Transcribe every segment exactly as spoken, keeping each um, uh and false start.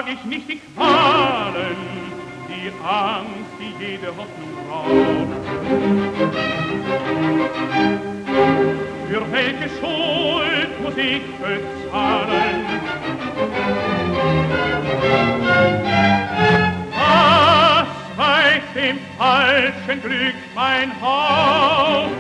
ich nicht die Qualen, die Angst, die jede Hoffnung raubt. Für welche Schuld muss ich bezahlen? Was weicht dem falschen Glück mein Haupt?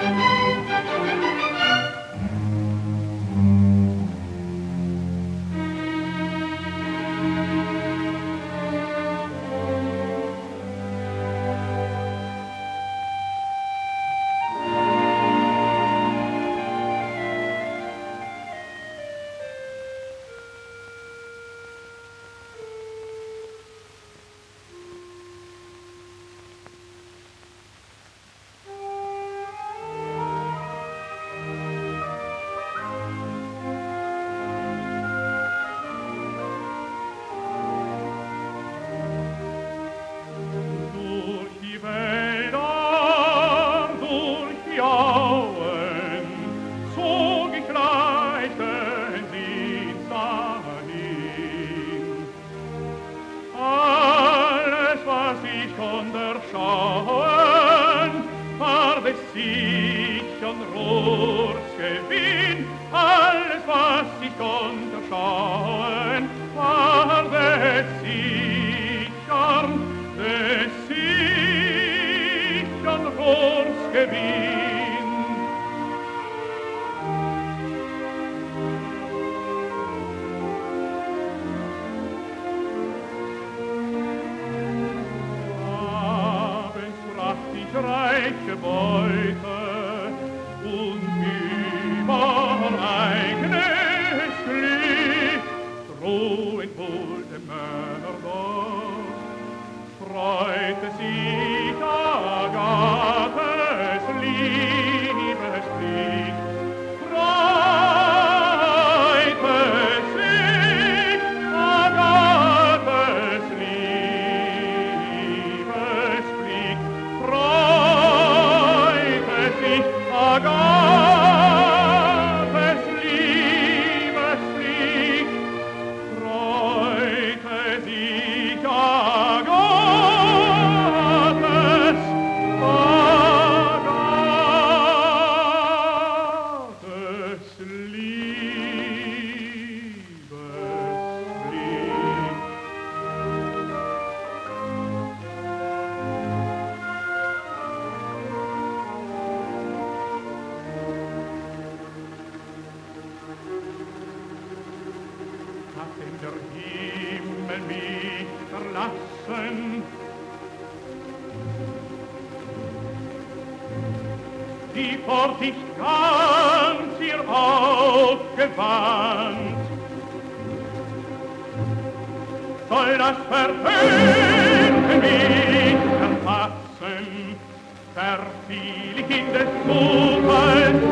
Reiche Beute und übereigenes Glück drohen wohl dem Mörder. Freute sich Agathes Liebesblick, freute sich Agathes Liebesblick, Agathes Liebesblick, freute sich Agathes, Agathes Liebesblick. Nachdem der Himmel mich verlassen, die Vorsicht ganz ihr aufgewandt, soll das Verhöhnte mich erfassen, verfiel ich in des Zufalls